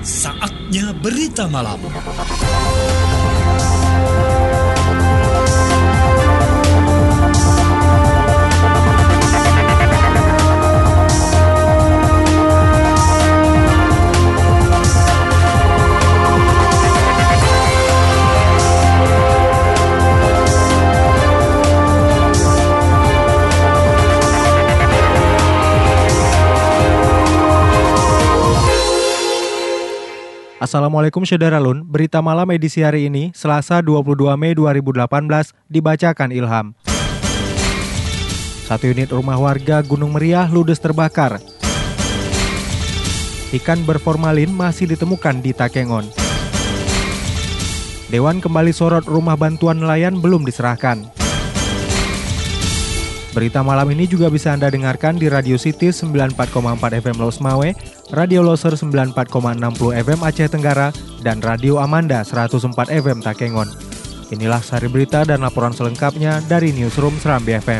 Saatnya berita malam. Assalamualaikum Syederalun, berita malam edisi hari ini, Selasa 22 Mei 2018, dibacakan Ilham. 1 unit rumah warga Gunung Meriah ludes terbakar. Ikan berformalin masih ditemukan di Takengon. Dewan kembali sorot rumah bantuan nelayan belum diserahkan. Berita malam ini juga bisa Anda dengarkan di Radio City 94,4 FM Los Mawe, Radio Loser 94,60 FM Aceh Tenggara, dan Radio Amanda 104 FM Takengon. Inilah sari berita dan laporan selengkapnya dari Newsroom Serambi FM.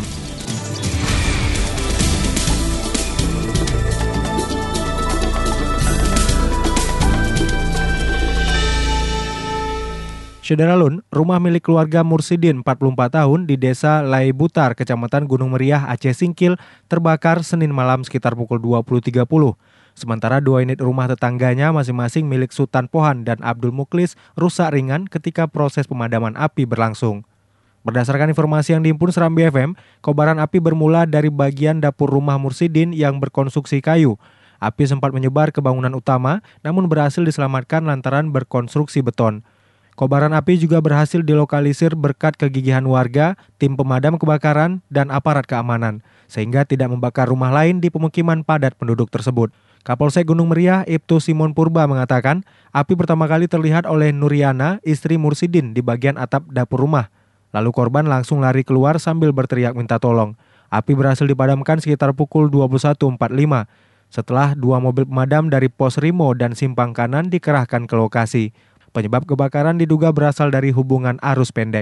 Syederalun, rumah milik keluarga Mursidin 44 tahun di Desa Lai Butar, Kecamatan Gunung Meriah, Aceh Singkil, terbakar Senin malam sekitar pukul 20.30. Sementara 2 unit rumah tetangganya masing-masing milik Sultan Pohan dan Abdul Muklis rusak ringan ketika proses pemadaman api berlangsung. Berdasarkan informasi yang dihimpun Serambi FM, kobaran api bermula dari bagian dapur rumah Mursidin yang berkonstruksi kayu. Api sempat menyebar ke bangunan utama, namun berhasil diselamatkan lantaran berkonstruksi beton. Kobaran api juga berhasil dilokalisir berkat kegigihan warga, tim pemadam kebakaran, dan aparat keamanan, sehingga tidak membakar rumah lain di pemukiman padat penduduk tersebut. Kapolsek Gunung Meriah, Ibtu Simon Purba mengatakan, api pertama kali terlihat oleh Nuriana, istri Mursidin, di bagian atap dapur rumah. Lalu korban langsung lari keluar sambil berteriak minta tolong. Api berhasil dipadamkan sekitar pukul 21.45. Setelah 2 mobil pemadam dari Pos Rimo dan Simpang Kanan dikerahkan ke lokasi. Penyebab kebakaran diduga berasal dari hubungan arus pendek.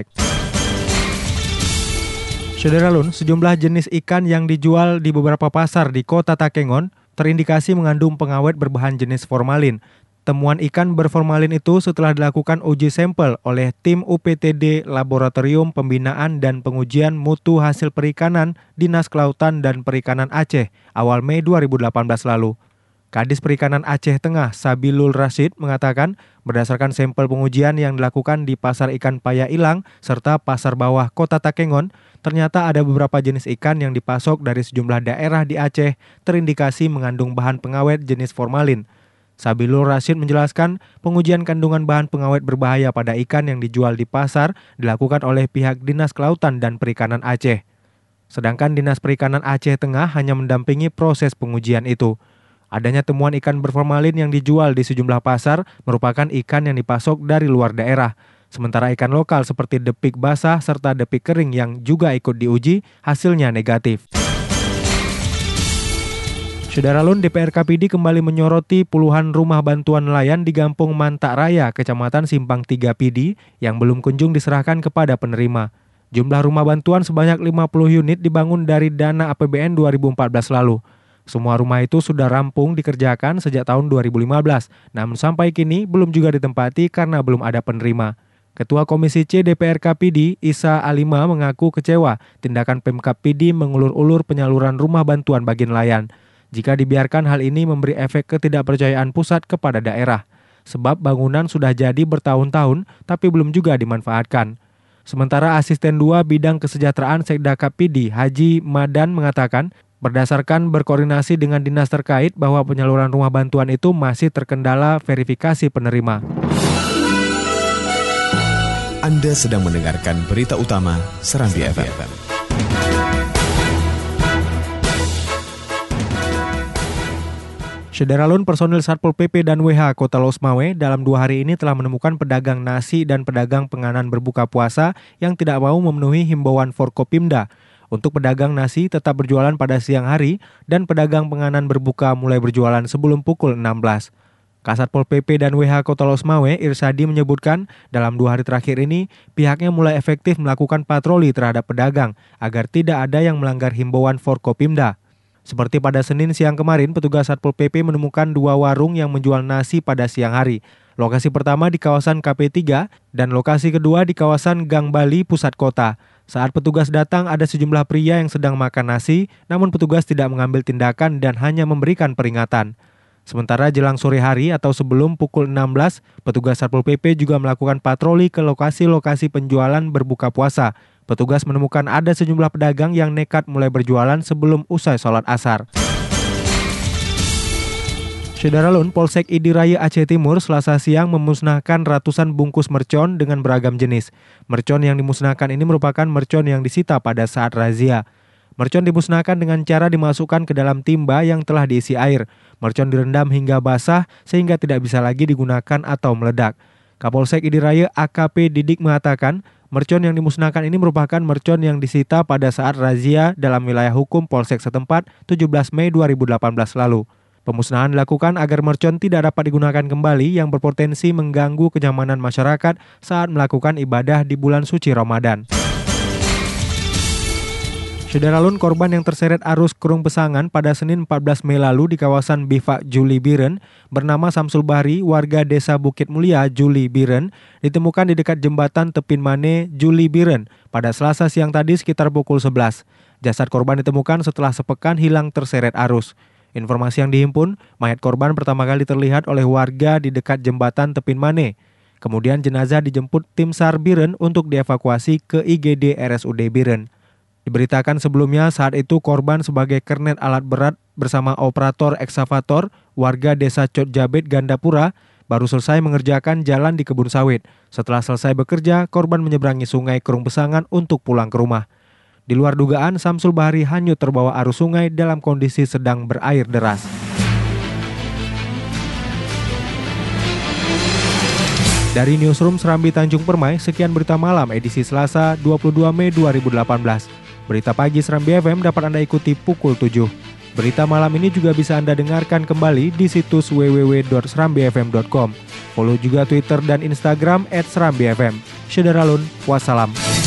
Syederalun, sejumlah jenis ikan yang dijual di beberapa pasar di kota Takengon terindikasi mengandung pengawet berbahan jenis formalin. Temuan ikan berformalin itu setelah dilakukan uji sampel oleh tim UPTD Laboratorium Pembinaan dan Pengujian Mutu Hasil Perikanan Dinas Kelautan dan Perikanan Aceh awal Mei 2018 lalu. Kadis Perikanan Aceh Tengah, Sabilul Rashid, mengatakan berdasarkan sampel pengujian yang dilakukan di Pasar Ikan Paya Ilang serta Pasar Bawah Kota Takengon, ternyata ada beberapa jenis ikan yang dipasok dari sejumlah daerah di Aceh terindikasi mengandung bahan pengawet jenis formalin. Sabilul Rashid menjelaskan pengujian kandungan bahan pengawet berbahaya pada ikan yang dijual di pasar dilakukan oleh pihak Dinas Kelautan dan Perikanan Aceh. Sedangkan Dinas Perikanan Aceh Tengah hanya mendampingi proses pengujian itu. Adanya temuan ikan berformalin yang dijual di sejumlah pasar merupakan ikan yang dipasok dari luar daerah. Sementara ikan lokal seperti depik basah serta depik kering yang juga ikut diuji, hasilnya negatif. Syederalun, DPRKPD kembali menyoroti puluhan rumah bantuan nelayan di Gampung Mantak Raya, Kecamatan Simpang 3 PD yang belum kunjung diserahkan kepada penerima. Jumlah rumah bantuan sebanyak 50 unit dibangun dari dana APBN 2014 lalu. Semua rumah itu sudah rampung dikerjakan sejak tahun 2015, namun sampai kini belum juga ditempati karena belum ada penerima. Ketua Komisi C DPRKPD, Isa Alima, mengaku kecewa tindakan Pemkab PD mengulur-ulur penyaluran rumah bantuan bagi nelayan. Jika dibiarkan, hal ini memberi efek ketidakpercayaan pusat kepada daerah. Sebab bangunan sudah jadi bertahun-tahun tapi belum juga dimanfaatkan. Sementara Asisten 2 Bidang Kesejahteraan Sekda KPD, Haji Madan, mengatakan, berdasarkan berkoordinasi dengan dinas terkait bahwa penyaluran rumah bantuan itu masih terkendala verifikasi penerima. Anda sedang mendengarkan berita utama Serambi FM. Syederalun, personil Satpol PP dan WH Kota Los Mawe dalam 2 hari ini telah menemukan pedagang nasi dan pedagang penganan berbuka puasa yang tidak mau memenuhi himbauan Forkopimda. Untuk pedagang nasi tetap berjualan pada siang hari dan pedagang penganan berbuka mulai berjualan sebelum pukul 16. Kasatpol PP dan WH Kota Los Mawe, Irsadi, menyebutkan dalam 2 hari terakhir ini pihaknya mulai efektif melakukan patroli terhadap pedagang agar tidak ada yang melanggar himbauan Forkopimda. Seperti pada Senin siang kemarin, petugas Satpol PP menemukan 2 warung yang menjual nasi pada siang hari. Lokasi pertama di kawasan KP3 dan lokasi kedua di kawasan Gang Bali, pusat kota. Saat petugas datang, ada sejumlah pria yang sedang makan nasi, namun petugas tidak mengambil tindakan dan hanya memberikan peringatan. Sementara jelang sore hari atau sebelum pukul 16, petugas Satpol PP juga melakukan patroli ke lokasi-lokasi penjualan berbuka puasa. Petugas menemukan ada sejumlah pedagang yang nekat mulai berjualan sebelum usai sholat asar. Syederalun, Polsek Idiraya Aceh Timur Selasa siang memusnahkan ratusan bungkus mercon dengan beragam jenis. Mercon yang dimusnahkan ini merupakan mercon yang disita pada saat razia. Mercon dimusnahkan dengan cara dimasukkan ke dalam timba yang telah diisi air. Mercon direndam hingga basah sehingga tidak bisa lagi digunakan atau meledak. Kapolsek Idiraya AKP Didik mengatakan, mercon yang dimusnahkan ini merupakan mercon yang disita pada saat razia dalam wilayah hukum Polsek setempat 17 Mei 2018 lalu. Pemusnahan dilakukan agar mercon tidak dapat digunakan kembali yang berpotensi mengganggu kenyamanan masyarakat saat melakukan ibadah di bulan suci Ramadan. Syederalun, korban yang terseret arus Kerung Pesangan pada Senin 14 Mei lalu di kawasan Bifak Juli Biren bernama Samsul Bahri, warga desa Bukit Mulia, Juli Biren, ditemukan di dekat jembatan Tepin Mane, Juli Biren pada Selasa siang tadi sekitar pukul 11. Jasad korban ditemukan setelah sepekan hilang terseret arus. Informasi yang dihimpun, mayat korban pertama kali terlihat oleh warga di dekat jembatan Tepin Mane. Kemudian jenazah dijemput tim SAR Biren untuk dievakuasi ke IGD RSUD Biren. Diberitakan sebelumnya saat itu korban sebagai kernet alat berat bersama operator ekskavator warga desa Cotjabet Gandapura baru selesai mengerjakan jalan di kebun sawit. Setelah selesai bekerja, korban menyeberangi sungai Kerung Pesangan untuk pulang ke rumah. Di luar dugaan, Samsul Bahri hanyut terbawa arus sungai dalam kondisi sedang berair deras. Dari Newsroom Serambi Tanjung Permai, sekian berita malam edisi Selasa 22 Mei 2018. Berita pagi Serambi FM dapat Anda ikuti pukul 7. Berita malam ini juga bisa Anda dengarkan kembali di situs www.serambifm.com. Follow juga Twitter dan Instagram @serambifm. Syederalun, wassalam.